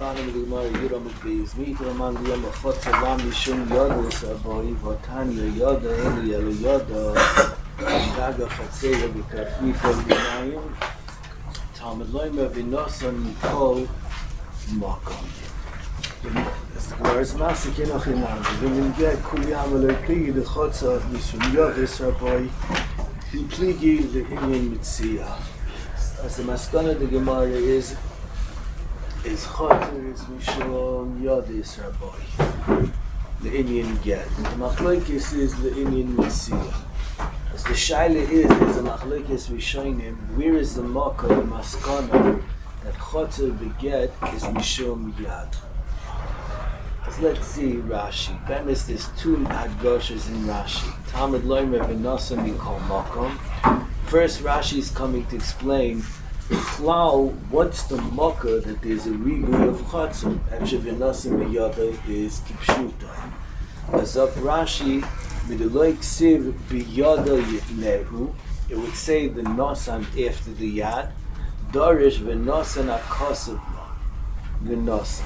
Tana with the Gemara Yudam Beis Mitra Among the Yom Chotz Lam Mishum Yodas Aboy Vatanya Yoda Eli Elu Yoda Daga Chatzera B'Karfika B'Nayim Talmud Loimer V'Nosan Mikol Makom. The Gemara's Master Kenoch Inam. When we get Kuliyam Elohi the Chotz Mishum Yodas Aboy Pligi the Inyan Mitzia. As the maskana the Gemara is Choter is Mishum Yodis Rabbi, the Indian get. The Machlokes is the Indian Mitzia. As the Shaila is the Machlokes Rishonim, where is the Makkah, the maskana, that Choter beget is Mishum Yad. So let's see Rashi. Bemis, there's two Adgoshas in Rashi. Talmud Loimer V'Nosan Mikol Makom. First, Rashi is coming to explain what's the mocker that there's a ribuy of chatzim. Efshe v'nasim b'yada is kipshuta. As up Rashi, miduloi ksiv b'yada yitnehu, it would say the nosan after the yad. Dorish v'nosan akasav v'nosan.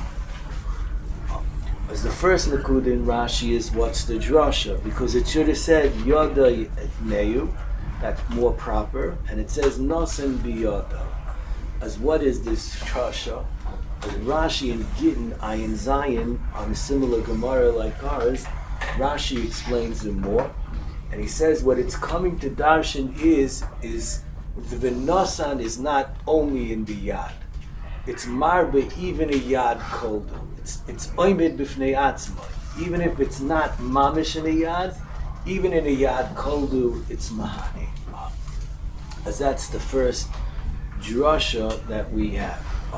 As the first nakuda in Rashi is what's the drasha, because it should have said yada yitnehu. That's more proper, and it says Nosan Biyada. As what is this Trasha? As Rashi and Gittin, Ayin Zayin, on a similar Gemara like ours, Rashi explains it more, and he says what it's coming to Darshan is the Nosan is not only in the Yad. It's Marba, even a Yad Koldu. It's Oimid B'fnei Atzmai. Even if it's not Mamish in a Yad, even in a Yad Koldu, it's Mahani. As that's the first drasha that we have.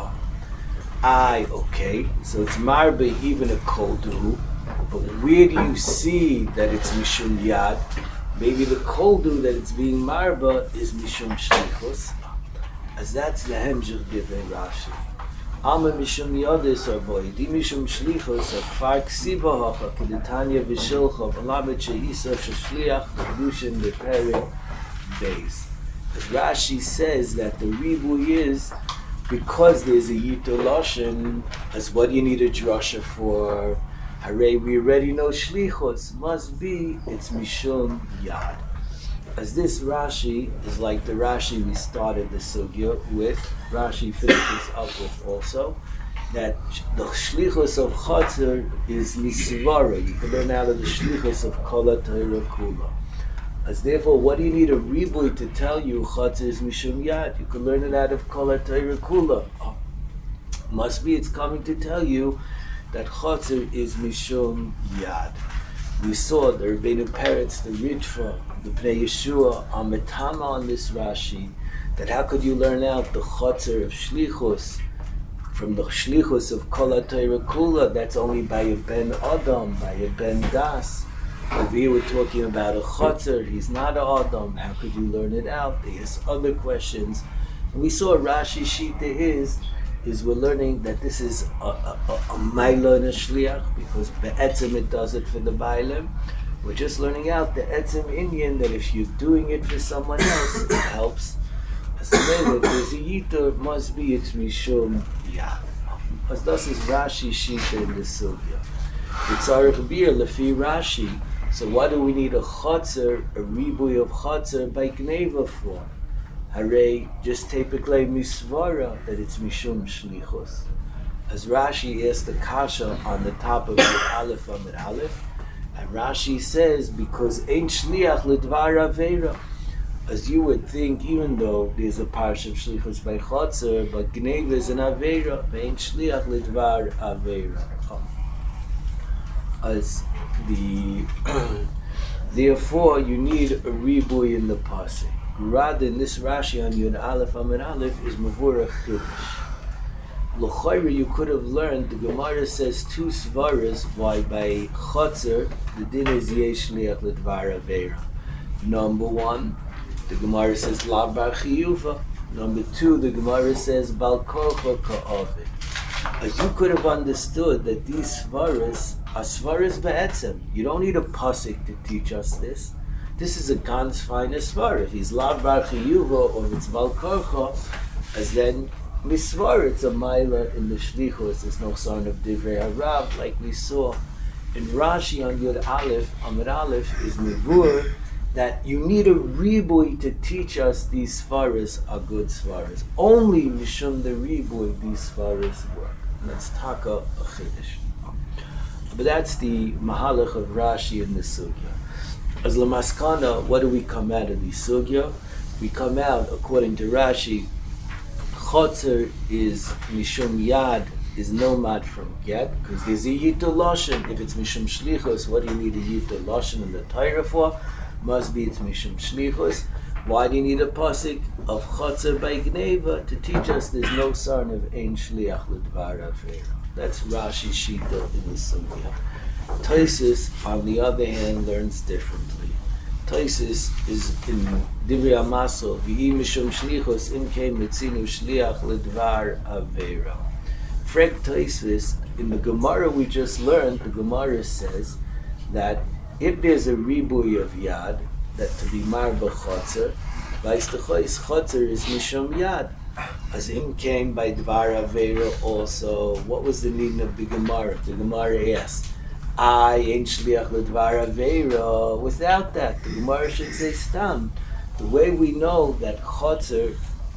Okay, so it's Marbe, even a Koldu, but where do you see that it's Mishum Yad? Maybe the Koldu that it's being Marba is Mishum Shlichus, as that's the Hemjir Divei Rashi. Alma Mishum Yadis or boy, Di Mishum Shlichus, or Kfar Ksiba Hacha, Kedetanya Vishilcha, Alamet Sheisa, Shashliach, Kedushin, Repairing Days. As Rashi says that the ribuy is because there's a Yiter Lashon, as what do you need a drasha for? Hooray, we already know Shlichus, must be, it's Mishum Yad. As this Rashi is like the Rashi we started the Sugya with, Rashi finishes up with also, that the Shlichus of Chatzar is Misivara. You can learn out of the Shlichus of Kol Torah Kula. As therefore, what do you need a ribuy to tell you Chatzar is Mishum Yad? You can learn it out of Kol Torah Kula. Must be it's coming to tell you that Chatzar is Mishum Yad. We saw the Rebbeinu parents, the Ritva, the Pnei Yeshua, on Metama on this Rashi, that how could you learn out the Chatzar of Shlichus from the Shlichus of Kol Torah Kula? That's only by a Ben Adam, by a Ben Das. Over here we're talking about a Chatzar, he's not an Adam, how could you learn it out? There's other questions. And we saw Rashi Shita is we're learning that this is a Maila and a Shliach, because Be'etzim it does it for the Bailim. We're just learning out the Etzim Indian, that if you're doing it for someone else, it helps. As the way that there's a Yitor, must be it's Mishum Yad. As thus is Rashi Shita in the Sugya. It's Arich Bir, Lefi Rashi. So why do we need a Chatzar, a ribuy of Chatzar by Gneva for? Hooray, just typically Misvara, that it's Mishum Shlichus. As Rashi asked the Kasha on the top of the Aleph Amid Aleph, and Rashi says, because Ein Shliach Lidvar Aveira. As you would think, even though there's a Parsha of Shlichus by Chatzar, but Gneva is an Aveira, Ein Shliach Lidvar Aveira. As the therefore you need a ribuy in the pasuk. Rather in this Rashi on Yud Aleph Amid Aleph is Mavura Chiddush. L'chayra you could have learned the Gemara says two svaras why by Chatzar the din is yesh liach l'dvar aveira. Number one, the Gemara says la bar chiyuva. Number two, the Gemara says bal korcha ka'avid. As you could have understood that these svaras are svaras be'etzem. You don't need a pasuk to teach us this. This is a ganz fine svar. If he's lav bar chiyuva or if it's bal korcha, as then Misvar, it's a Maila in the Shlichus. There's no sign of Divrei Harav, like we saw in Rashi on Yud Aleph. Amud Aleph is Mivur, that you need a Ribui to teach us these Svaras are good Svaras. Only Mishum the Ribui these Svaras work. And that's Taka a Chiddush. But that's the Mahalach of Rashi in the Sugya. As Lamaskana, what do we come out of the Sugya? We come out, according to Rashi, Chotzer is Mishum Yad, is nomad from Get, because there's a Yita Lashon. If it's Mishum Shlichus, what do you need a Yita Lashon in the Torah for? Must be it's Mishum Shlichus. Why do you need a pasuk of Chotzer by Gneva to teach us there's no sign of Ein Shliach L'Dvar Avera? That's Rashi Shita in the Sugya. Tosfos, on the other hand, learns differently. Tosfos is in Divrei Amaso, V'hi Mishum Shlichus, Im Kein Mitzinu Shliach L'Dvar Avera. Frek Tosfos, in the Gemara we just learned, the Gemara says that if there's a ribui of Yad, that to be Marba Chotzer, Vaistachois Chotzer is Mishum Yad. As Im came by Dvar Avera also, what was the meaning of the Gemara? The Gemara asked, I ain't Shliach L'Dvar Avera. Without that, the Gemara should say Stam. The way we know that Chotzer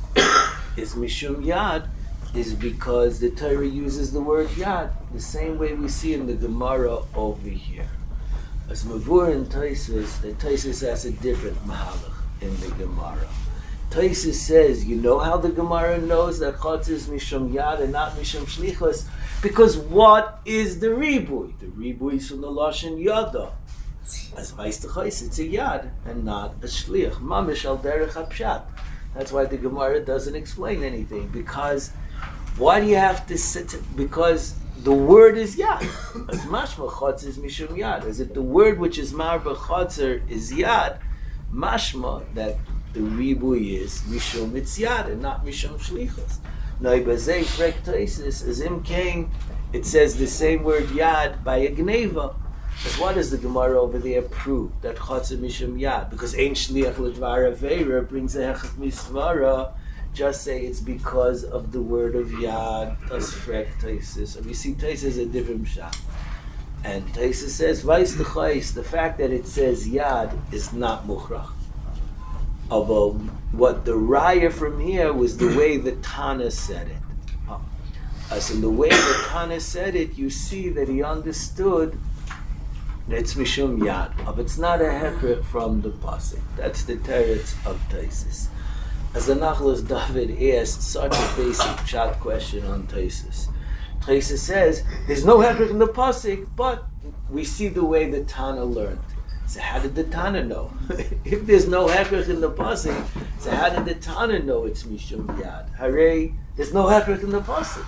is Mishum Yad is because the Torah uses the word Yad, the same way we see in the Gemara over here. As Mavur and Tosfos, the Tosfos has a different Mahalach in the Gemara. Tosfos says, you know how the Gemara knows that Chotzer is Mishum Yad and not Mishum Shlichus? Because what is the Ribui? The Ribui is from the Lashon Yada. As Vaistachos, it's a Yad and not a Shliach. Mamish al derech hapshat. That's why the Gemara doesn't explain anything. Because why do you have to sit? Because the word is Yad. As mashma Chotzer is Mishum Yad. As if the word which is Marba Chotzer is Yad, mashma that the Ribui is Mishum it's Yad and not Mishum Shlichus. Now, Ibazei Frek Tosfos, as Im came, it says the same word Yad by a Gneva. As what does the Gemara over there prove? That Chotzer Mishum Yad. Because Ein Shliach L'Dvar Avera brings a Hechach Misvara. Just say it's because of the word of Yad. Das Frek Tosfos. And we see Tosfos is a different shot. And Tosfos says, Vaistachos, the fact that it says Yad is not Mukhrach. Although what the raya from here was the way the Tana said it. As in the way the Tana said it, you see that he understood that it's Mishum Yad. But it's not a hechrech from the pasuk. That's the teretz of Tosfos. As the Nachlas David asked such a basic shot question on Tosfos. Tosfos says, there's no hechrech in the pasuk, but we see the way the Tana learned. So how did the Tana know? If there's no hechrech in the pasuk, so how did the Tana know it's Mishum Yad? Hooray, there's no hechrech in the pasuk.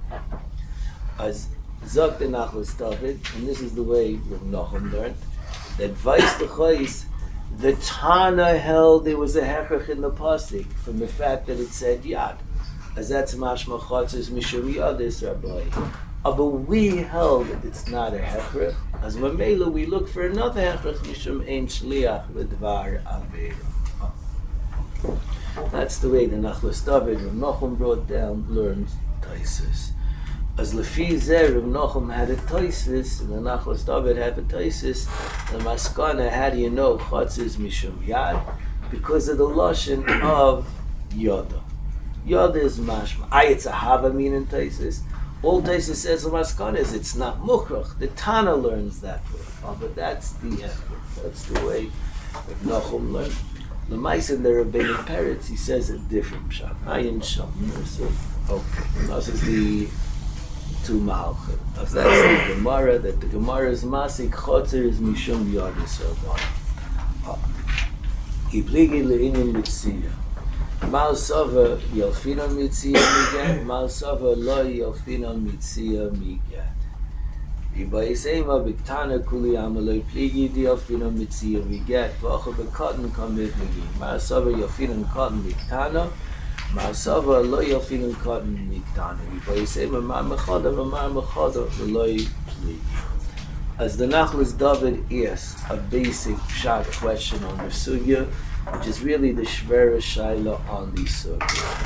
As Zok the Nachlas David, and this is the way Rav Nachum learned, that Vaistachos, the Tana held there was a hechrech in the pasuk from the fact that it said Yad. As that's mashma Chotzer's Mishum Yad is Rabbi. But we held that it's not a hechrech. As Mamela, we look for another hechrech, Mishum Ein Shliach L'Dvar Avera. That's the way the Nachlas David, Rav Nachum brought down, learned Tosfos. As Lefi Zeh, Rav Nachum had a Tosfos, and the Nachlas David had a Tosfos, the Maskana, how do you know Chotzer is Mishum Yad? Because of the Lashon of Yada. Yada is mashma. It's a Hava mean in Tosfos. All Tosfos says in Maskana is it's not Mukhrach. The Tana learns that way. But that's the effort. That's the way Rav Nachum learned. The Mice in the Rabbinic Peretz, he says a different shot. Ayin Shom. Okay. This is the two Malchim. That's the Gemara, that the Gemara is Masik Chotzer is Mishum Yad Yisrael. Ipligi le'inim mitziyah. Mal Sava Yelfina Mitzia Migat, Mal Sava Lo Yelfina Mitzia Migat. Ibaisema Biktana Kuli Amaloi Pligi Yelfina Mitzia Migat, Vacha Bekatan Kamit Migi, Mal Sava Yelfina Katan Biktana, Mal Sava Lo Yelfina Katan Biktana, Ibaisema Ma Mechada, Ma Mechada, Loi Pligi. As the Nachlas David asks a basic shot question on the Sugya, which is really the Shvera Shaila on the Sugya.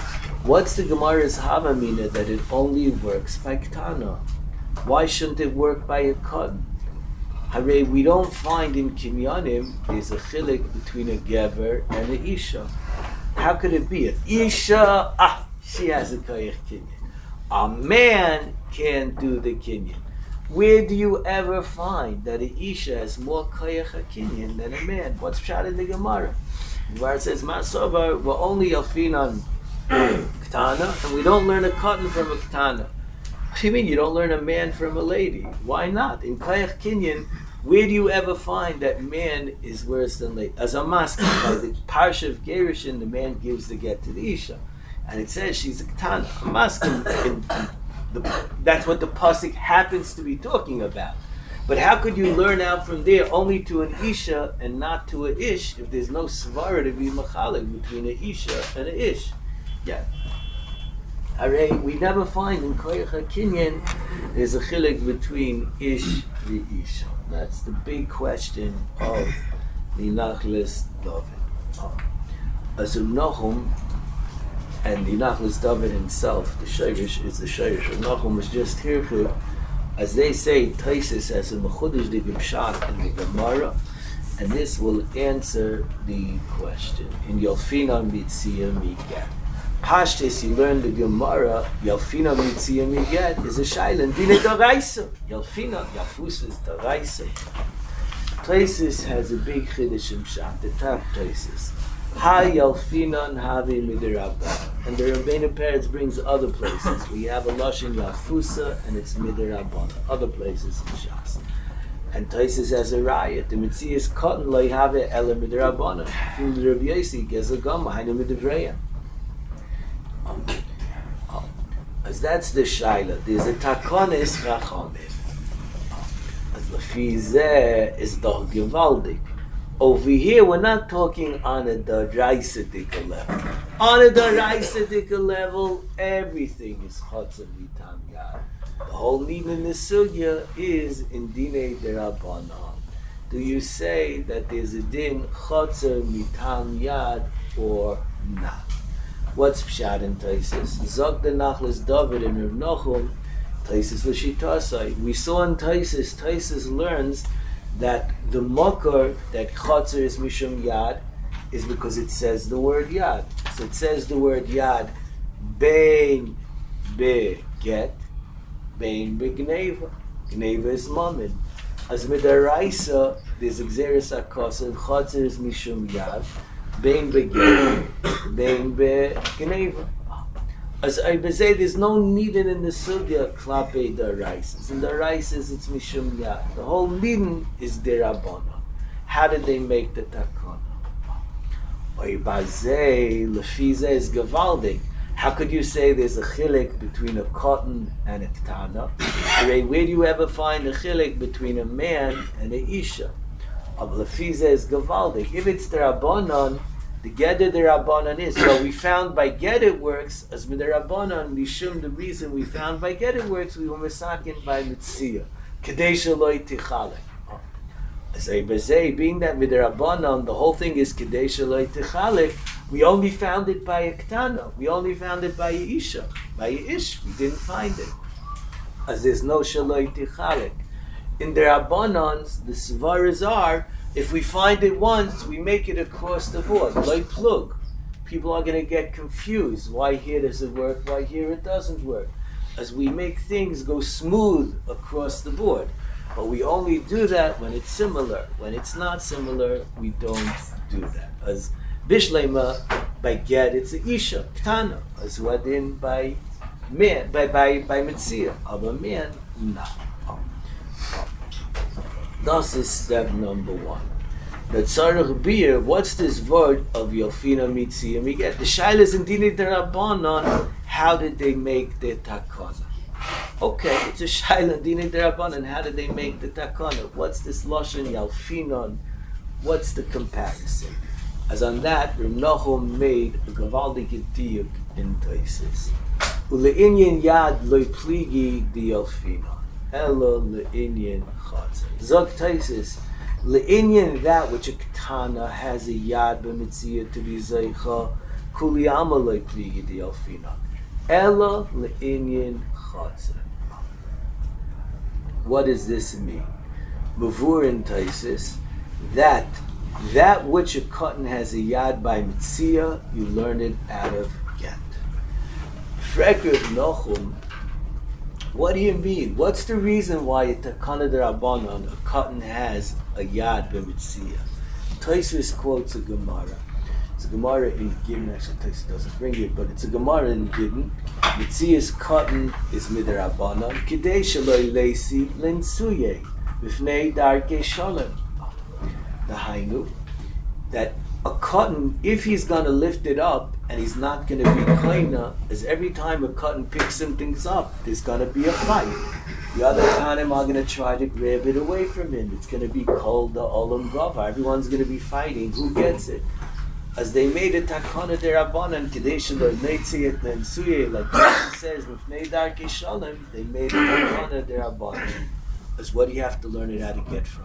What's the Gemara's Havamina that it only works by Ktana? Why shouldn't it work by a Katan? Hare, we don't find in Kinyanim there's a chilik between a Gever and a Isha. How could it be? An Isha, she has a Koyach Kinyan. A man can't do the Kinyan. Where do you ever find that an Isha has more Koyach Kinyan than a man? What's Pshat in the Gemara? Where it says, Masovar, we're only Alfinan Ktana, and we don't learn a Katan from a Ktana. What do you mean you don't learn a man from a lady? Why not? In Koyach Kinyan, where do you ever find that man is worse than lady? As a masking, by the Parsha of Gerushin, the man gives the get to the Isha. And it says she's a Ktana. A masking, that's what the Pasuk happens to be talking about. But how could you learn out from there only to an Isha and not to an Ish if there's no Svara to be Machalik between an Isha and an Ish? Yeah. Hare, we never find in Koyach HaKinyan there's a chilik between Ish and Isha. That's the big question of the Nachlas David. As Nachum and the Nachlas David himself, the Shirish is the Shirish. Nachum was just here, as they say, Taisis as a Mechudesh the Gimshat in the Gemara, and this will answer the question. In Yalfina Mitzia Migat. Pashtis, you learn the Gemara, Yalfina Mitzia Migat is a Shailan, Dine Daraisa. Yalfina, Yafus is Daraisa. Taisis has a big Chiddush Shimshat, the top Taisis. Ha Yalfinan Havi Midirabba. And the Rabbeinu Peretz brings other places. We have a Lashon Yafusa and it's Midirabba. Other places in Shas. And Taisis has a riot. The Mitzias Cotton Loi Have Ela Midirabba. From the Rabbi Yossi Gezagama Hainu Midivreya. As that's the Shaila. There's a Takonis Chachamim. As Lafi Zeh is Doch Gevaldik. Over here, we're not talking on a Daraisatika level. On a Daraisatika level, everything is Chotzer Mitam Yad. The whole need in the Sugya is in Dine Derabanan. Do you say that there's a din Chotzer Mitam Yad or not? What's Pshat in Taisis? Zog the Nachlas David and Rav Nachum, Taisis L'Shitasai. We saw in Taisis learns that the Makar, that Chotzer is Mishum Yad, is because it says the word Yad. So it says the word Yad, Bein Be Get, Bein Be Gneva. Gneva is Mammon. As Midaraisa, there's Xeris Akasa, Chotzer is Mishum Yad, Bein Be Get, Bein Be Gneva. As I say, there's no needed in the sugya klape daraisas. In the raisas, it's mishum yad. The whole needin is derabana. How did they make the takana? Oy bazei lefize is gavaldik. How could you say there's a chilik between a cotton and a ktana? Where do you ever find a chilik between a man and a isha? Of lefize is gavaldik. If it's derabanan, the Geder the Rabbanan is. So we found by Geder works, as with the Rabbanan, Mishum, the reason we found by Geder works, we were Mesakin by Mitzia. Kadesha loy tichalek. As I say, being that with the Rabbanan, the whole thing is Kadesha loy tichalek, we only found it by a Ktana. We only found it by a Isha. By a Ish, we didn't find it. As there's no Shaloi tichalek. In the Rabbanans, the Svaras are, if we find it once, we make it across the board, like plug. People are going to get confused. Why here does it work? Why here it doesn't work? As we make things go smooth across the board. But we only do that when it's similar. When it's not similar, we don't do that. As Bishlema, by Ged, it's a Isha, Ktana. As Wadin, by man, by Metzia. Of a man, no. This is step number one. The Tzarech Beer, what's this word of Yofina Mitzia Miget? The Shaila is in Dini Derabanan, how did they make the takana? Okay, it's a Shaila in Dini Derabanan, how did they make the takana? What's this Lashon Yalfinon? What's the comparison? As on that, Rav Nachum made a Gavaldik Diuk in Taisis. Ule'inyan Yad Loi Pligi Di Yalfinon. Elo le'inyan chotzer. Zog Taisis, le'inyan that which a katana has a yad b'mitziyah to be zeicha, Kuli amalei pligi di alfina. Ella le'inyin chotzer. What does this mean? Mavur in Taisis, that which a cotton has a yad by mitzia, you learn it out of get. Frekir Nochum, what do you mean? What's the reason why a takana d'Rabbanan, a cotton has a yad by mitzia? Taisis quotes a Gemara. It's a Gemara in Gittin. Actually, Taisis doesn't bring it, but it's a Gemara in Gittin. Mitzias cotton is midrabanan. Kidei shaloi leisi linsuye b'fnei darkei shalom. The hainu, that a cotton, if he's going to lift it up and he's not going to be kaina, as every time a cotton picks some things up, there's going to be a fight. The other kanim are going to try to grab it away from him. It's going to be called the olam gava. Everyone's going to be fighting. Who gets it? As they made a takana derabanan, kedei shelo neitzi et nensuye, like Jesus says, mifnei darkei shalom, they made a takana derabanan. As what do you have to learn it how to get from?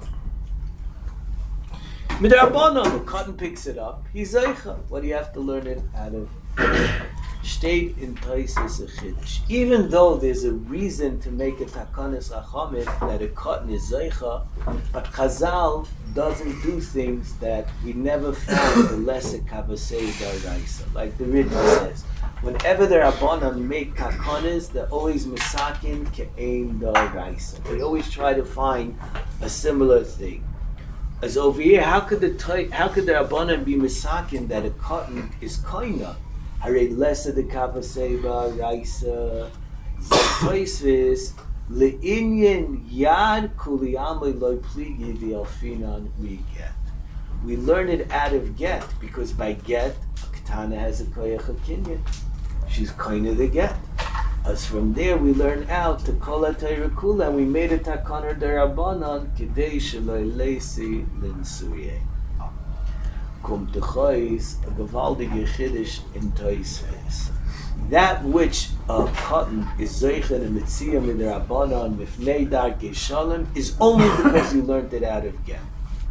Midrabanan, the cotton picks it up, he's zeicha. What do you have to learn it out of? State in Taisis a chiddush. Even though there's a reason to make a takanas achamit that a cotton is zeicha, but Chazal doesn't do things that we never found the lesser kavasei daraisa. Like the Ritva says, whenever the Rabbanan make takanas, they're always misakin ke'ein daraisa. They always try to find a similar thing. As over here, how could the Rabbanan be misakin that a cotton is koina? Hare lesser the kavaseba raisa zetoisvis leinyan yad kuliyamli lo pligi the alfinan we get. We learn it out of get because by get a katana has a koyach kinyan. She's koina the get. As from there we learn out to kola teirakula and we made a takanar derabanan kidei shaloi leisi linsuye. Kommt the chois a gewaltige chiddush in Tosfos. That which a cotton is zeichen and mitziyah midrabanan mifnei darkei shalom is only because you learned it out of get.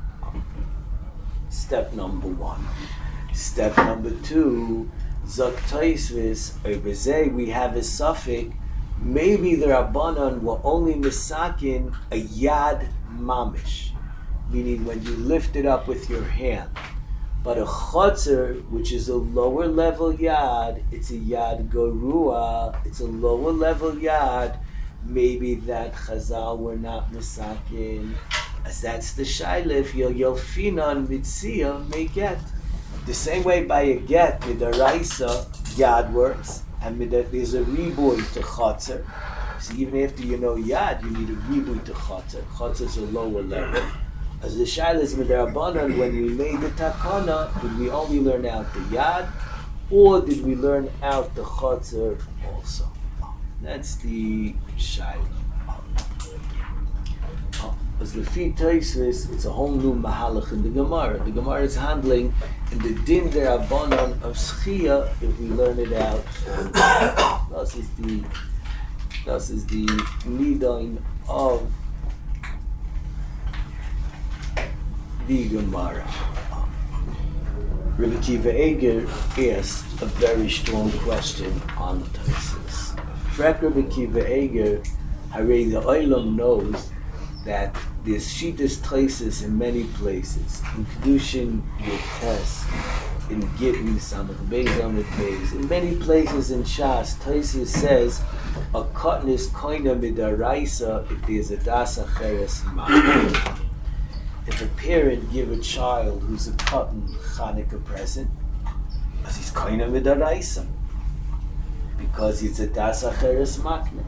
Step number one. Step number two. Zok Tosfos over we have a suffix. Maybe the Rabbanan were only misakin a yad mamish, meaning when you lift it up with your hand. But a chotzer, which is a lower level yad, it's a yad gorua, it's a lower level yad, maybe that Chazal were not misakin, as that's the shaila, if you're yelfinan mitzia, may get. The same way by a get, midaraisa, yad works, and there's a riboy to chotzer. So even after you know yad, you need a riboy to chotzer. Chotzer is a lower level. As the shaila is midrabanan, when we made the takana, did we only learn out the yad, or did we learn out the chotzer also? That's the shaila. As the Lefi Tosfos, it's a whole new mahalach in the Gemara. The Gemara is handling in the din derabanan of schia if we learn it out. This is the nidain of the Gemara. Rabbi Akiva Eiger asked a very strong question on the Tosfos. Frek Rabbi Akiva Eiger, Harei the Olam knows that there's Shitas Tosfos in many places. In Kedushin, Yotes, in Gittin, Samach Beis, Amid Beis. In many places in Shas, Tosfos says a cotton is koina midaraisa if there's a das acheres ma'at. If a parent give a child who's a cotton Chanukah present, as he's koina midaraisa, because it's a das acheres makne.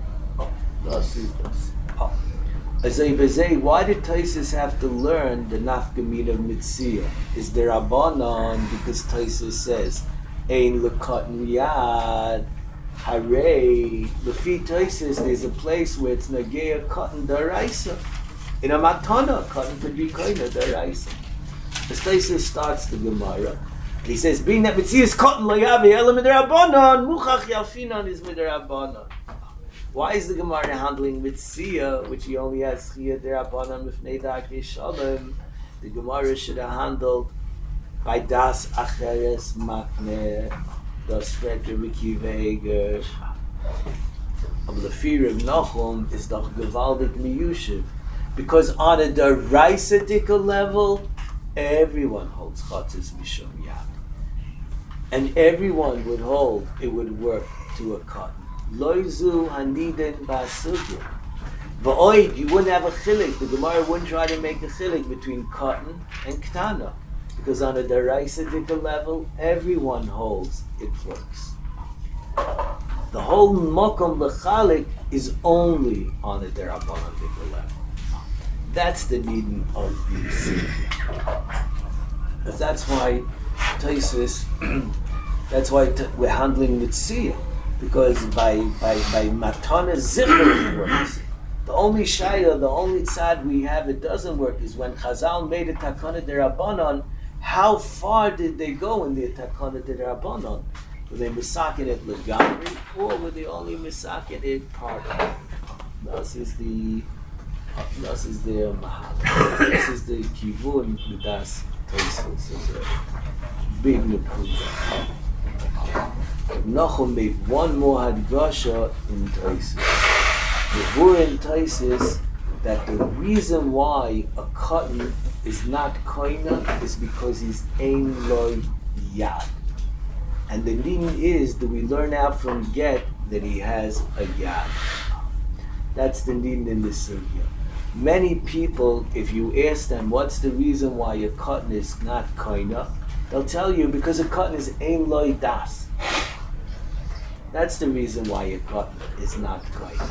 Why did Tosfos have to learn the nafkamina of mitzia? Is there Rabbanan because Tosfos says ein lekatan yad harei lefi Tosfos? There's a place where it's nageya cotton daraisa. In a matana, cotton could be koina daraisa. As Tosfos starts the Gemara, he says, "Being that mitzia is cotton layavi elam midrabanan, muchach yalfinan is midrabanan." Why is the Gemara handling mitzia, which he only has chiyah derabanan mifnei darkei shalom? The Gemara should have handled By das Acheres Makne, das Fredder Rikiveger. Aber the fear of Nachum is doch gewaldig miyushiv. Because on a deraisadical level, everyone holds chatzis mishum yad. And everyone would hold it would work to a cotton. Loizu haniden basugya. Va'oid, you wouldn't have a chilik. The Gemara wouldn't try to make a chilik between cotton and ktana. Because on a deraisadical level, everyone holds it works. The whole makom lechalik is only on a derabbanadikal level. That's the needing of the sugya. That's why Taisus, that's why we're handling mitzvah, because by matana zikr it works. The only shayla, the only tzad we have it doesn't work is when Chazal made a takana derabanan. How far did they go in the takana derabanan? Were they misakin it legamri, or were they only misakin it part of it? This is the mahal. This is the kivun midas Taisus. Is a big nepuga. Nachum made one more hadgasha in Taisus. The word in Taisus that the reason why a cotton is not koina is because he's ein loy yad. And the meaning is that we learn out from get that he has a yad. That's the meaning in this sugya. Many people, if you ask them what's the reason why a cotton is not koina, they'll tell you because a cotton is ein loy das. That's the reason why a cotton is not koina.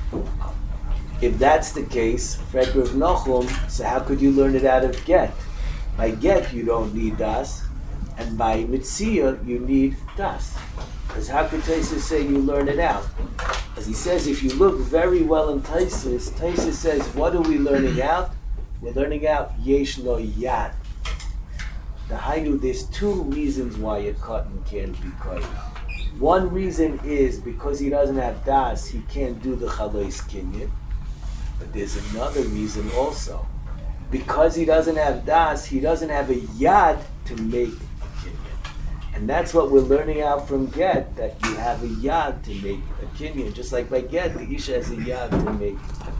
If that's the case, Fred Rav Nachum, so how could you learn it out of get? By get you don't need das, and by mitzia you need das. Because how could Taisus say you learn it out? As he says, if you look very well in Taisus, Taisus says, what are we learning out? We're learning out yesh lo yad. The Hainu, there's two reasons why a cotton can't be kohen. One reason is because he doesn't have das, he can't do the chalois kinyan. But there's another reason also. Because he doesn't have das, he doesn't have a yad to make a kinyan. And that's what we're learning out from get, that you have a yad to make a kinyan. Just like by get, the isha has a yad to make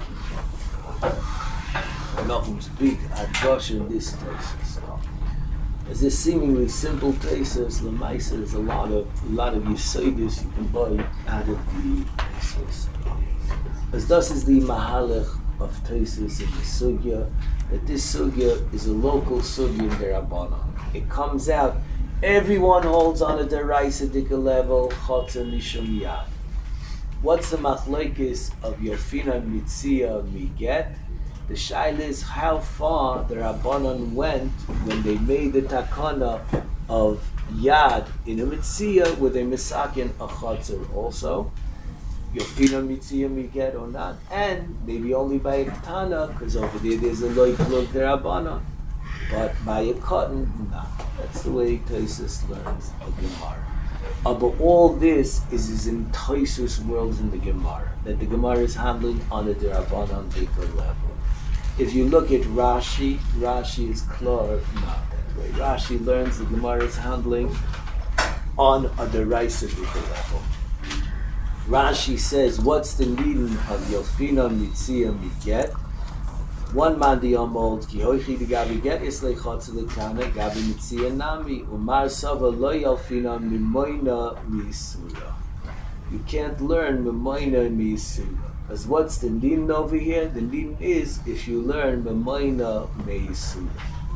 a kinyan. Nachum's big adgosh in this Taisus. As this seemingly simple Taisus, Lamaisa, there's a lot of Yesodis you can buy out of the Taisus. As thus is the Mahalach of Taisus in the Sugya, that this Sugya is a local Sugya in Derabbanan. It comes out, everyone holds on a Deraisa Dika level, Chotzer Mishum Yad. What's the Machlokes of Yofina Mitzia Miget? The shaila is how far the Rabbanan went when they made the takana of Yad in a Mitzia, were they misakin a Chotzer also? Yofina Mitzia Miget or not, and maybe only by a Ketana, because over there there's a loy plug Rabbanan, but by a cotton, no. That's the way Taisus learns a Gemara. But all this is in Taisus worlds in the Gemara, that the Gemara is handling on a Rabbanan Dika level. If you look at Rashi, Rashi is clear not that way. Rashi learns the Gemara is handling on a Deraisa Dika level. Rashi says, what's the meaning of Yofina Mitzia Miget? One man the old ki hoichi de gabi get islay chotze lekana gabi Mitzia nami umar sava lo Yofina mimoina misura. You can't learn mimoina misura. Because what's the din over here? The din is if you learn mimoina misura.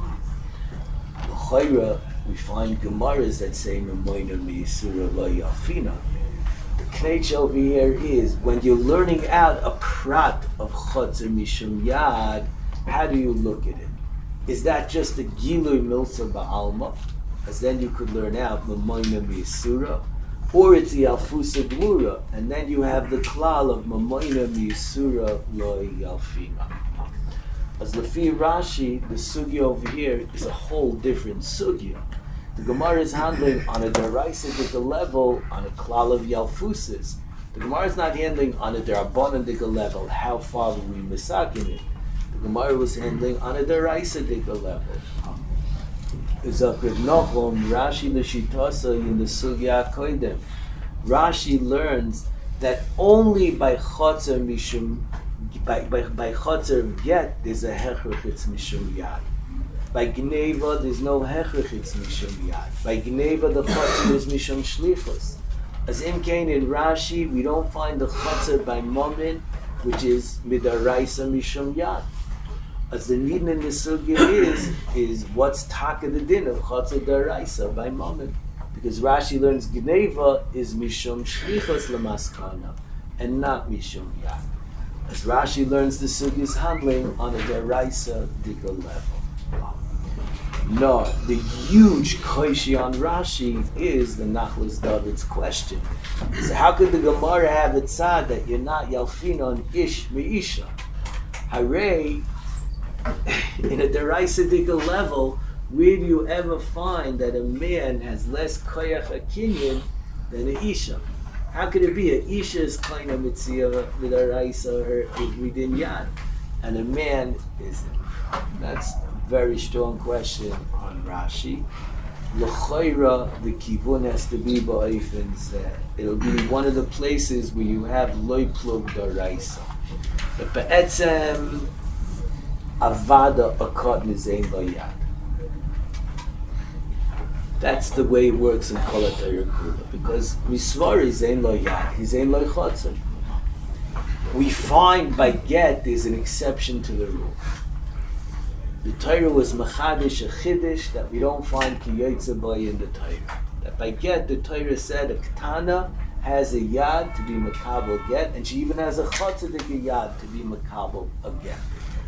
L'chayra, we find Gemaras that say mimoina misura lo Yofina. Knetch over here is when you're learning out a prat of Chotzer Mishum Yad, how do you look at it? Is that just a Gilui Milsa Ba'alma? Because then you could learn out Mamoina Misura, or it's the Alfusa Gmura, and then you have the klal of Mamoina Misura Loi Yalfina. As Lafi Rashi, the sugya over here is a whole different sugya. The Gemara is handling on a deraisa level, on a klal of yalfusis. The Gemara is not handling on a derabbanan level, how far we misakin it. The Gemara was handling on a deraisa level. is up with Nochum, Rashi L'Shitasa in the Sugya Koidem. Rashi learns that only by Chotzer Mishum, by Chotzer Get, there's a Hechrich, it's Mishum Yad. By Gneva, there's no Hechrich, it's Mishum Yad. By Gneva, the Chotzer is Mishum Shlichus. As in Kain in Rashi, we don't find the Chotzer by Momin, which is Midaraisa Mishum Yad. As the Nidin in the Sugya is what's Taka the Din of Chotzer Daraisa by Momin. Because Rashi learns Gneva is Mishum Shlichus Lamaskana and not Mishum Yad. As Rashi learns the Sugya's handling on a Daraisa Dika level. No, the huge koishi on Rashi is the Nachlas David's question. So how could the Gemara have it said that you're not Yalfina on Ish Meisha? Hooray, in a Deraisa Dika level, where do you ever find that a man has less koyach akinyan than an Isha? How could it be? An Isha is kind of mitzvah with a Raisa or within Yad, and a man isn't. That's very strong question on Rashi. L'choira, the kivun has to be ba'ifins. It'll be one of the places where you have loy plug daraisa. But be'etzem avada akot nizein lo yad. That's the way it works in Kol HaTorah Kula, because misvar is ein lo yad, he's ein lo chotzer. We find by get there's an exception to the rule. The Torah was machadish a chiddush that we don't find ki yotze boy in the Torah. That by get the Torah said a ketana has a yad to be makabel get, and she even has a chotzedik yad to be makabel a get.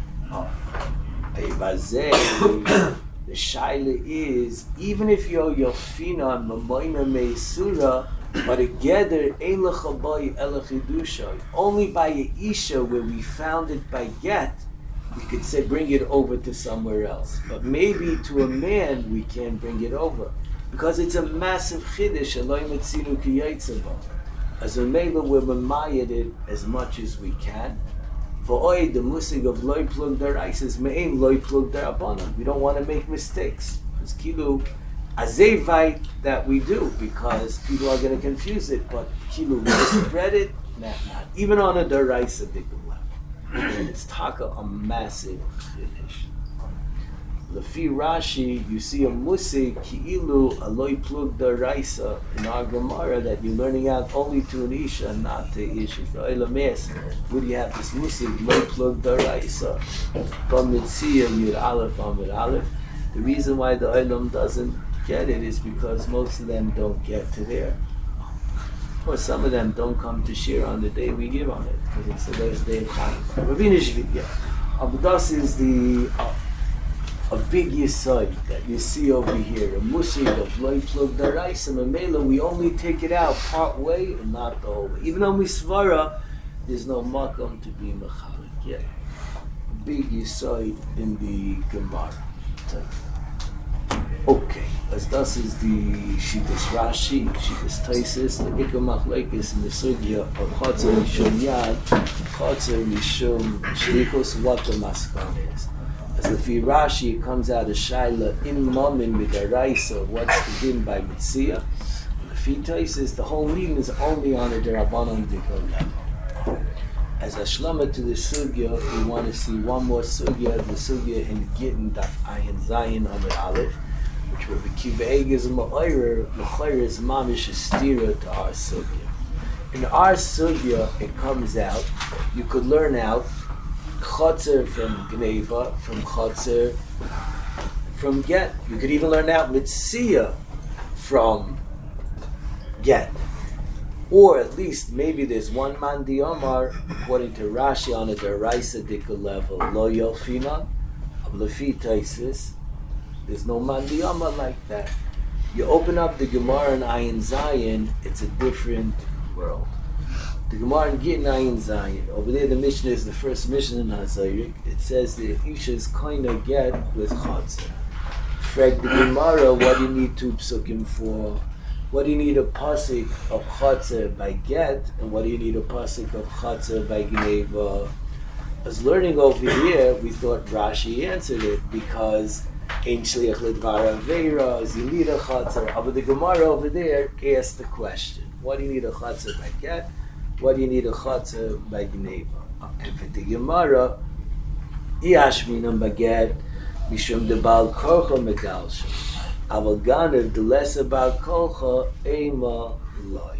The shaila is even if you're yofina mamoina meisura, but together ein lecha boy elachidusha. Only by a isha where we found it by get, we could say bring it over to somewhere else. But maybe to a man we can't bring it over because it's a massive chiddush. Eloi metzinu ki yaitzava. As a mela, we're mamayed it as much as we can. For oi, the musig of loy plug daraisa is me'im loy plug darabanan. We don't want to make mistakes. It's kilu azevite that we do because people are going to confuse it. But kilu, we spread it, not. Even on a daraisa dikul. It's taka a massive chiddush. Lefi Rashi, you see a musig ki'ilu aloy plug daraisa in our Gemara that you're learning out only to an isha, not to isha. Would you have this musig loy plug daraisa? From Mitzia Yud Aleph Amid Aleph. The reason why the Olam doesn't get it is because most of them don't get to there. Or some of them don't come to share on the day we give on it, because it's the last day of Hanukkah. Ravina Shvitya. Abudas is a big yesod that you see over here, a musig of loy plug daraisa, memela, we only take it out part way and not the whole way. Even though misvara, there's no makom to be mechalik yet. A big yesod in the Gemara. Okay, as this is the Shittas Rashi, Shittas Taisis, the Ikar Machlekes in the Sugya of Chotzer Mishum Yad, Chotzer Mishum Shlichus, what the Maskon is. As the Fi Rashi, it comes out of Shaila in Momin with a Raisa, what's the din by Mitzia. The Fi Taisis, the whole meeting is only on a Derabanan Dikol level. As a shlama to the Sugya, we want to see one more Sugya, the Sugya in Gittin, Daf Ayin Zayin Amid Aleph, which will be Kiveig is Ma'ayr is Mamish Stira to our Sugya. In our Sugya, it comes out, you could learn out Chotzer from Gneva, from Chotzer from Get. You could even learn out Mitzia from Get. Or at least maybe there's one man di Omar, according to Rashi on a Deraisa Dika level, Lo Yofina, of Lefi Taisis. There's no man di Omar like that. You open up the Gemara in Ayin Zayin, it's a different world. The Gemara in Gittin Ayin Zayin, over there the Mishnah is the first Mishnah in Hazayrik. It says the Isha is kind of get with Chotzer. Frag the Gemara, what do you need two psukim for? What do you need a pasuk of Chotzer by get, and what do you need a pasuk of Chotzer by Gneva? As learning over here, we thought Rashi answered it because Ein shliach ledvar aveira, is you need a chatzah. But the Gemara over there asked the question, what do you need a chatzah by get? What do you need a chatzah by gneva? And for the Gemara, Yashminam baget, Mishum de Baal Korcha Megalsha. Aval Ganev, the less about Kolcha, Ema Loi.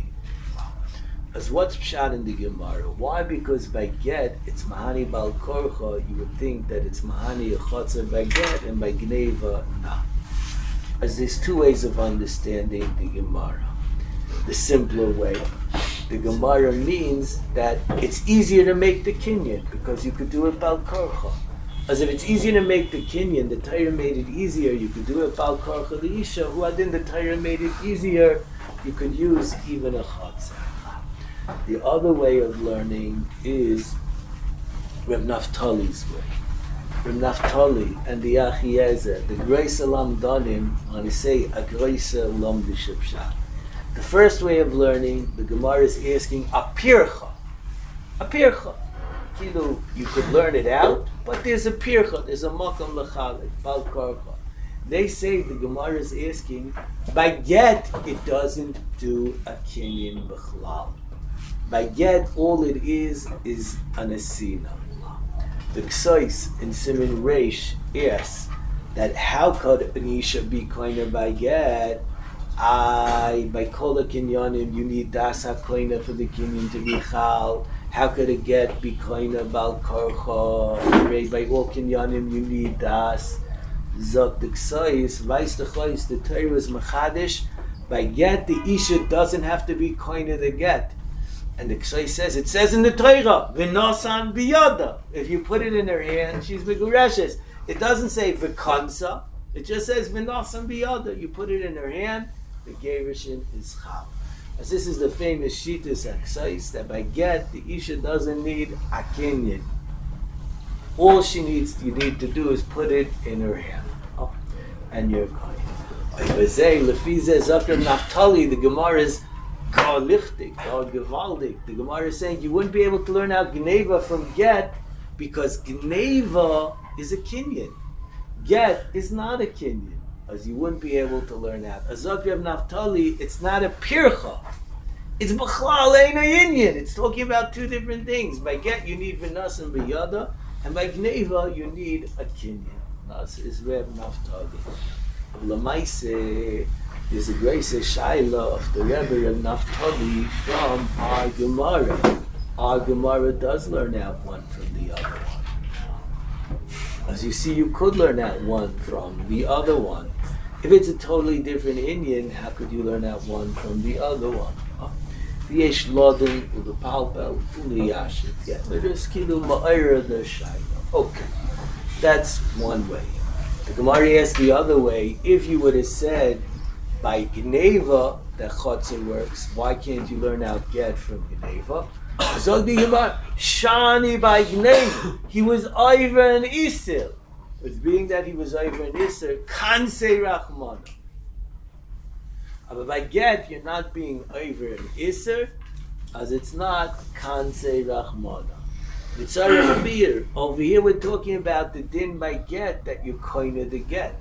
As what's pshat in the Gemara? Why? Because by get, it's Mahani Baal Korcha, you would think that it's Mahani Chatzah by get, and by Gneva, no. As there's two ways of understanding the Gemara. The simpler way. The Gemara means that it's easier to make the kinyan because you could do it Baal Korcha. As if it's easier to make the kinyan, the Torah made it easier, you could do it Baal Korcha the Isha, who adin the Torah made it easier, you could use even a Chatzah. The other way of learning is Reb Naftali's way. Reb Naftali and the Achiezer, the Greisa Lamdanim, when they say a Greisa Lamdishipshat. The first way of learning, the Gemara is asking a pircha. A pircha. You could learn it out, but there's a pircha, there's a makam l'chalik, bal korcha. They say the Gemara is asking, by get, it doesn't do a kinyan b'chlal. By get, all it is an asina. The Ksais in Siman Reish asks that how could an Isha be koina by get? By kol kinyanim, you need das ha-koina for the kinyan to be chal. How could a get be koina bal korcha? By all kinyanim, you need das. Zok the Ksais, vice the Chais, the Torah is machadish. By get, the Isha doesn't have to be koina the get. And the Ksai says, it says in the Torah, v'nosan biyada. If you put it in her hand, she's megureshes. It doesn't say v'kansa. It just says v'nosan biyada. You put it in her hand, the gerushin is chal. As this is the famous Shitas Aksais, that by get, the Isha doesn't need a kinyan. All you need to do is put it in her hand. Oh, and you're going. Lefize Zakar Naftali, the Gemara is Lichtig, Gevaldig. The Gemara is saying you wouldn't be able to learn out Gneva from get because Gneva is a kinyan. Get is not a kinyan, as you wouldn't be able to learn out. Azak Reb Naftali, it's not a pircha. It's b'chlal ein a yinyan. It's talking about two different things. By get you need v'nas and b'yada, and by Gneva you need a kinyan. That's is Reb Naftali. L'maise. There's a grace shaila of the Rebbe of Naftali from our Gemara. Our Gemara does learn out one from the other one. As you see, you could learn out one from the other one. If it's a totally different Indian, how could you learn out one from the other one? V'yesh loden u'lepalpel u'liyashit. Yeah, there's kilu ma'ira the shaila. Okay, that's one way. The Gemara asks the other way. If you would have said by Gneva that Chatzah works, why can't you learn out get from Gneva? So the Gemara, Shani by Gneva, he was Iver and Isil. But being that he was Iver and Isil, Kansei Rachmana. But by get, you're not being Iver and Isil, as it's not Kansei Rachmana. It's over here we're talking about the din by get that you koina the get.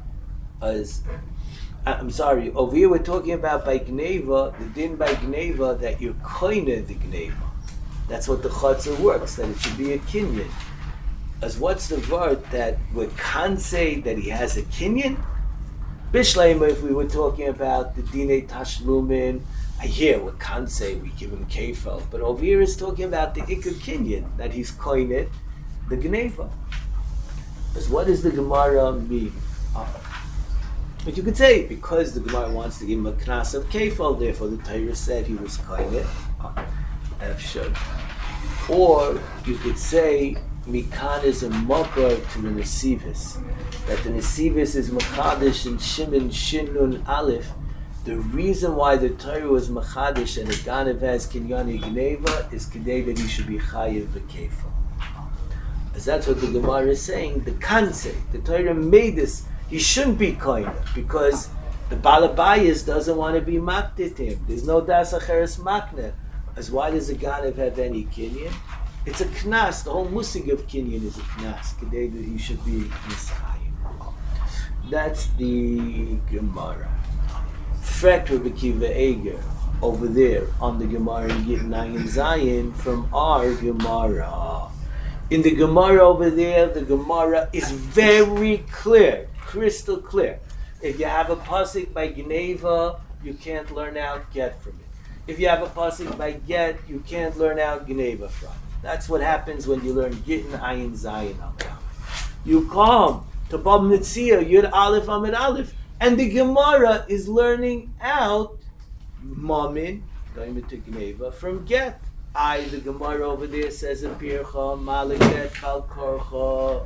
Over here we're talking about by Gneva, the din by Gneva that you're koina the Gneva. That's what the Chatzah works, that it should be a kinyan. As what's the word that we can't say that he has a kinyan? Bishleima, if we were talking about the Dine Tashlumin, I hear we can't say we give him kefal, but over here it's talking about the Ikka kinyan, that he's koined the Gneva. As what does the Gemara mean? But you could say, because the Gemara wants to give him a knas of kefal, therefore the Torah said he was koined. Or you could say, Mikan is a makar to the Nesivis. That the Nesivis is Machadish and Shimon Shinun Aleph. The reason why the Torah was Machadish and the Ganev has Kinyani Gneva is today that he should be Chayiv V'Kefal. As that's what the Gemara is saying, the Kansei, the Torah made this, he shouldn't be Koina, because the Balabayas doesn't want to be Makdit him. There's no Das Acheres Makne. As why does the Ganev have any Kinyan? It's a Knas, the whole musig of Kinyan is a Knas, today that he should be Mischayim. That's the Gemara. Fractal Bekiva Eger over there on the Gemara in Gittin Ayin Zayin from our Gemara. In the Gemara over there, the Gemara is very clear, crystal clear. If you have a pasuk by Geneva, you can't learn out get from it. If you have a pasuk by get, you can't learn out Geneva from it. That's what happens when you learn Gittin Ayin Zayin. You come to Bab Nitzia, Yud Aleph Amid Aleph, and the Gemara is learning out Mamin, going to Geneva, from get. The Gemara over there says in Pircha, Maliket, Kalkorcha.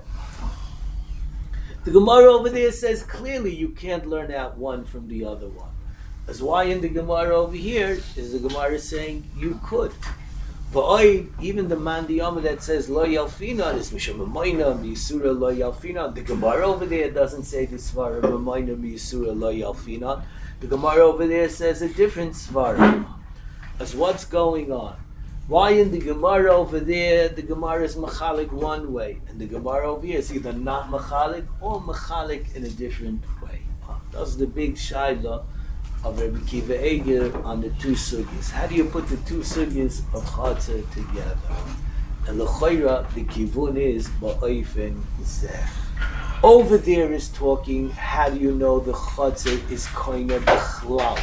The Gemara over there says clearly you can't learn out one from the other one. That's why in the Gemara over here is the Gemara saying you could. But even the Mandiyama that says Lo Yalfina is Misham Amayna Miyisura Lo Yalfina. The Gemara over there doesn't say the Svara Amayna Miyisura Lo Yalfina. The Gemara over there says a different Svara. As what's going on? Why in the Gemara over there, the Gemara is Machalik one way, and the Gemara over here is either not Machalik or Machalik in a different way. That's the big Shaila of Rabbi Kiva Eger on the two sugyas. How do you put the two sugyas of Chatzah together? And l'chayra, the kivun is ba'ofen zeh. Over there is talking, how do you know the Chatzah is koina b'chlal?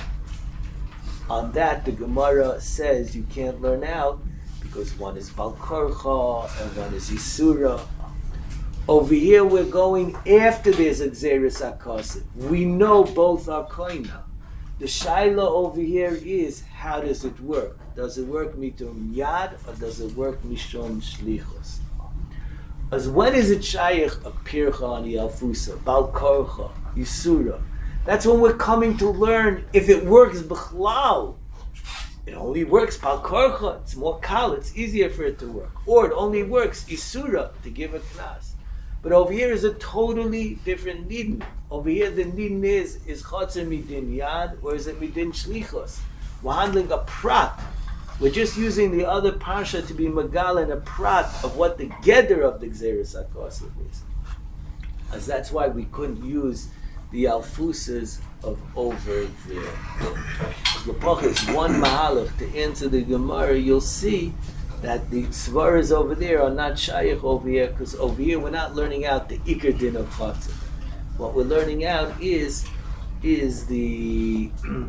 On that, the Gemara says you can't learn out because one is Balkorcha and one is Isura. Over here, we're going after there's a Xeris Akasid. We know both are koina. The shaila over here is, how does it work? Does it work mitum yad or does it work mishon shlichus? As when is it shaykh a pircha and yalfusa, bal korcha, yisura? That's when we're coming to learn if it works b'chlal. It only works bal korcha, it's more kal, it's easier for it to work. Or it only works isura to give a knas. But over here is a totally different nidin. Over here the nidin is chatzah midin yad or is it midin shlichos? We're handling a prat. We're just using the other parsha to be magal and a prat of what the geder of the Gzeres HaKosev is. As that's why we couldn't use the alfusas of over there. L'poch is one mahalach to answer the Gemara. You'll see that the svaras over there are not shaykh over here, because over here we're not learning out the ikar din of chatzah. What we're learning out is the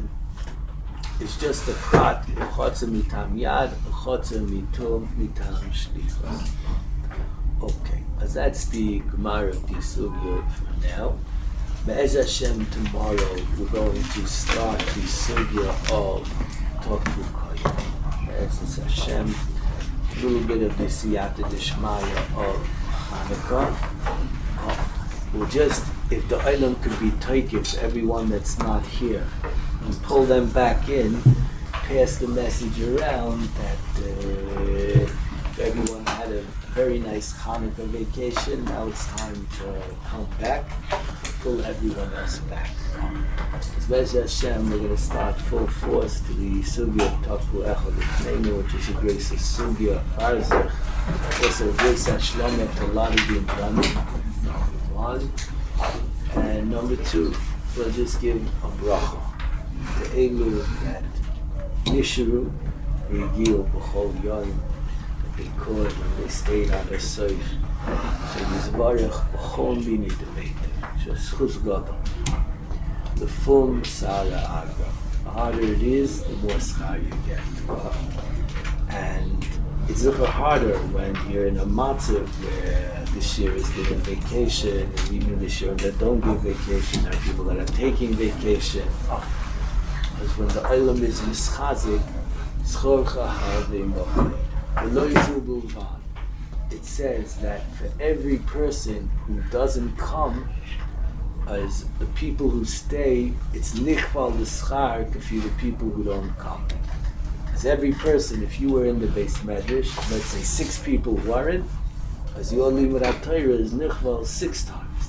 it's just the prat chatzah mitam yad, chatzah mitam shlichos. Okay, as that's the Gemara of the sugya for now. Be'ez Hashem, tomorrow we're going to start the sugya of Tofu Koyim. Be'ez Hashem. A little bit of the siyata dishmaya of Hanukkah. We'll just, if the Olam could be taken for everyone that's not here, and pull them back in, pass the message around that everyone had a very nice Hanukkah vacation. Now it's time to come back, pull everyone else back. As Bez Hashem, we're going to start full force to the Sugya Tafu Echad Echneinu, which is a grace of Sugya Arzech, also a grace of Shlomo Taladi Bin Rami, one. And number two, we'll just give a bracha to Elu that Nisharu, Regil, B'chol Yom, that they called when they stayed on their soif. So Yizbarach, B'chol Bini Demeter, just Chuz Gadol. The full Masala Agra. The harder it is, the more schar you get. And it's a little harder when you're in a matzav where this year is giving vacation, and even this year that don't give vacation, there are people that are taking vacation. Because when the Olam is mischazik, schorcha harvim b'chayim. It says that for every person who doesn't come, as the people who stay, it's nichval l'schar k'fi the people who don't come. As every person, if you were in the Beis Medrash, let's say 6 people weren't, as your limud HaTorah is nichval 6 times.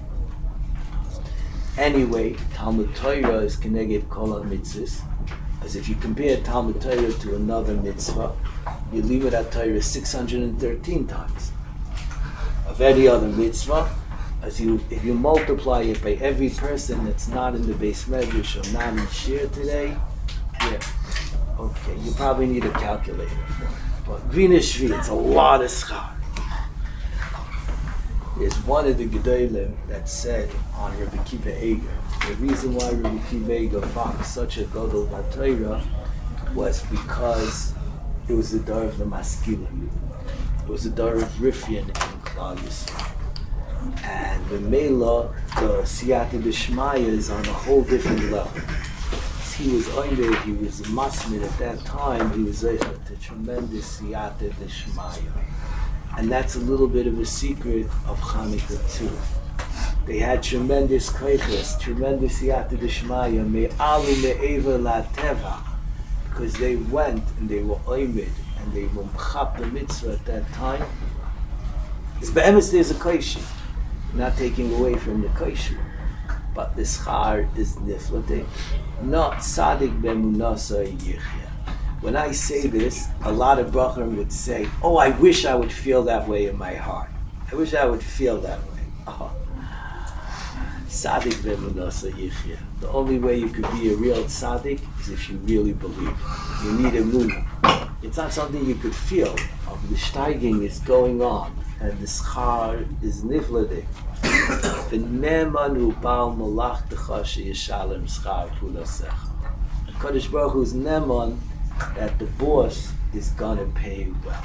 Anyway, Talmud Torah is keneged kol ha-mitzvos. As if you compare Talmud Torah to another mitzvah, your limud HaTorah is 613 times. Of any other mitzvah, Because if you multiply it by every person that's not in the base medrash or not in shir today, yeah, okay, you probably need a calculator for it. But Vina Shvi, it's a lot of schar. There's one of the Gedolim that said on Rabbi Kiva Eger, the reason why Rabbi Kiva Eger found such a Godol B'Torah was because it was the Dar of the Maskilim. It was the Dar of Rifyan in Klal Yisrael. And the Mela, the Siyata D'Shmaya is on a whole different level. He was under, he was Masmid at that time, he was a tremendous Siyata D'Shmaya. And that's a little bit of a secret of Hanukkah too. They had tremendous koiches, tremendous Siyata D'Shmaya, me'alu me'eva la teva, because they went and they were oimid and they were mchap the mitzvah at that time. It's be'emes there's a koishi, not taking away from the koishi, but the schar is niflatik, not tzaddik be'munasa yichya. When I say this, a lot of brachim would say, oh, I wish I would feel that way in my heart. I wish I would feel that way. Oh. Tzaddik be'emunasa yichya. The only way you could be a real tzaddik is if you really believe. You need a move. It's not something you could feel. The steiging is going on, and the schar is nifladik. V'neman hu ba'al malachtecha sheyishalem schar pulasecha. Kadosh Baruch Hu's neman, that the boss is gonna pay well.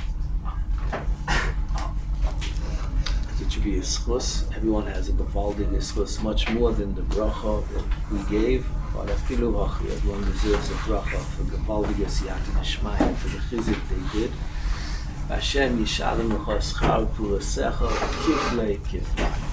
It should be a schus. Everyone has a gevaldig schus, much more than the bracha that we gave. But afilu hachi, everyone deserves a bracha for gevaldig siyata d'shmaya, for the chizik they did. Hashem yishalem l'cha schar pulasecha, kiflei kiflei.